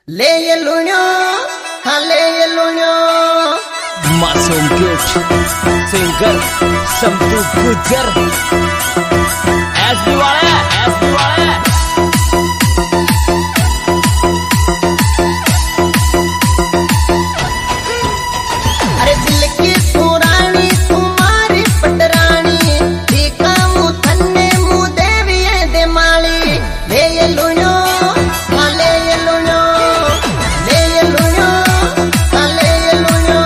ले ये लुण्यो, हाँ ले ये लुण्यो। मासूम गिफ्ट सिंगर संतू गुजर एसबी वाला अरे दिल की पुरानी तुम्हारी पटरानी देखा मुँह थन्ने मुँह देवी है दे माली। ले ये लुण्यो, हाँ ले ये लुण्यो, ले ये लुण्यो, हाँ ले ये लुण्यो।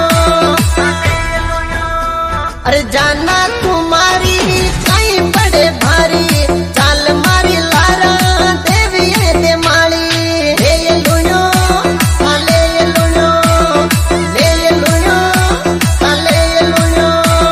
अरे जाना तुम्हारी कहीं बड़े भारी चाल मारी लारा देवी है दे माली। ले ये लुण्यो, हाँ ले ये लुण्यो, ले ये लुण्यो, हाँ ले ये लुण्यो।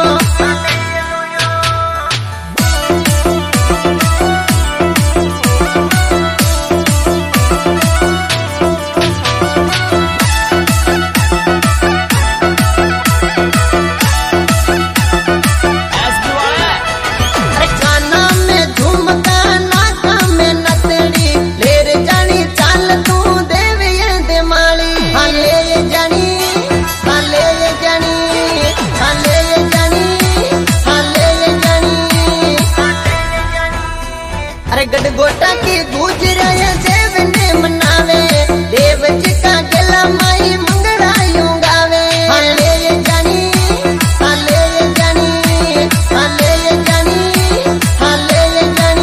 अरे काना में झुमका नाका में नथड़ी ले रे जानी चाल तू देवी है दे माली। हाँ ले ये जानी, हाँ ले ये जानी, हाँ ले ये जानी, हाँ ले ये जानी। अरे गडगोटा की गुजरा है देव ने मनावे देव जी का गला माई मंगड़ा यूं गावे। हाँ ले ये जानी, हाँ ले ये जानी, हाँ ले ये जानी, हाँ ले ये जानी।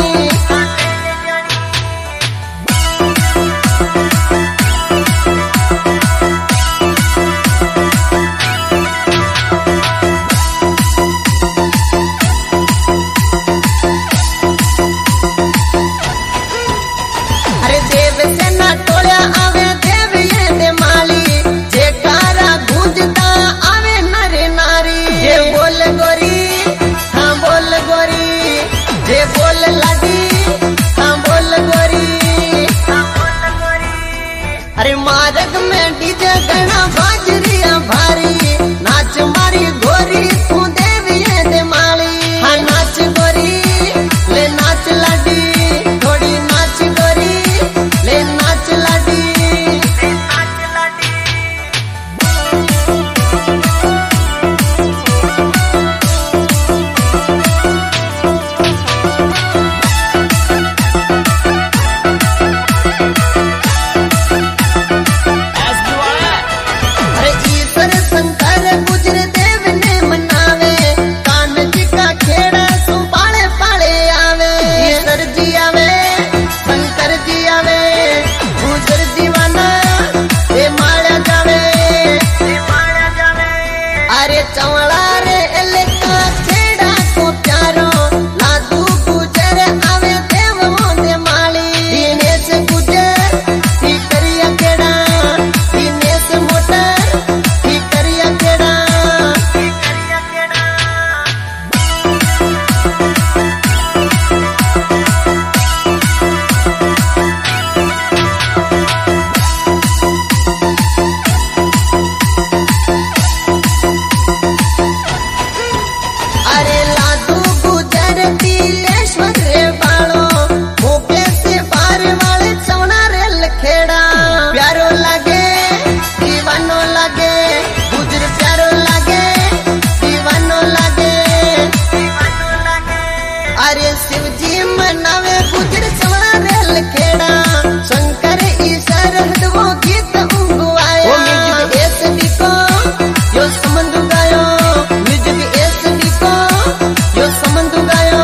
अरे देव से ना टोल्या आवे देव ये दे माली जेकारा गूंजता आवे नरे नारी। जे बोल गोरी, हाँ बोल गोरी, जे बोल लाडी, हाँ बोल गोरी। अरे मार्ग में डीजे गणा बाजरिया भारी नाच मारी गोरी तू देवी है दे माली। हाँ नाच गोरी ले नाच लाडी थोड़ी नाच गोरी ले नाच लाडी। अरे ईश्वर शंकर गुजर देव ने मनावे कान जी का खेड़ा सुपाले पाले आवे। ईश्वर जी आवे, शंकर जी आवे, गुजर दीवाना ये माया जावे। अरे चवड़ा रे एलेका खेड़ा को प्यारो लादू गुजर आवे देव मोदे माली। दिनेश गुजर ही करिया केड़ा, दिनेश मोटर ही करिया केड़ा। अरे लादू गुजर दिलेश्वर रे बालो भूपे से पार वाले चौना रे लखेड़ा। प्यारो लागे दीवानो लागे गुजर प्यारो लागे दीवानो लागे। अरे शिव जी मनावे गुजर चौना रे लखेड़ा शंकर ईश्वर हदवो गीत उंगवाया। ओ म्यूजिक एसडी को यो समंदु गायो, म्यूजिक एसडी को यो समंदु गायो।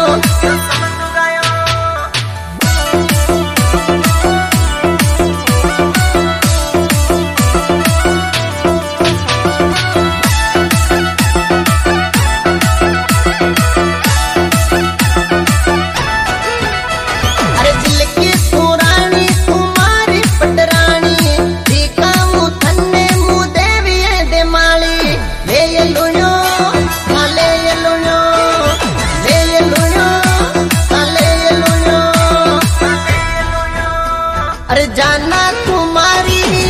अरे दिल की पुरानी तुम्हारी पटरानी देखा मुँह थन्ने मुँह देवी है दे माली। ले ये लुण्यो, हाँ ले ये लुण्यो, ले ये लुण्यो, हाँ ले ये लुण्यो। अरे जाना तुम्हारी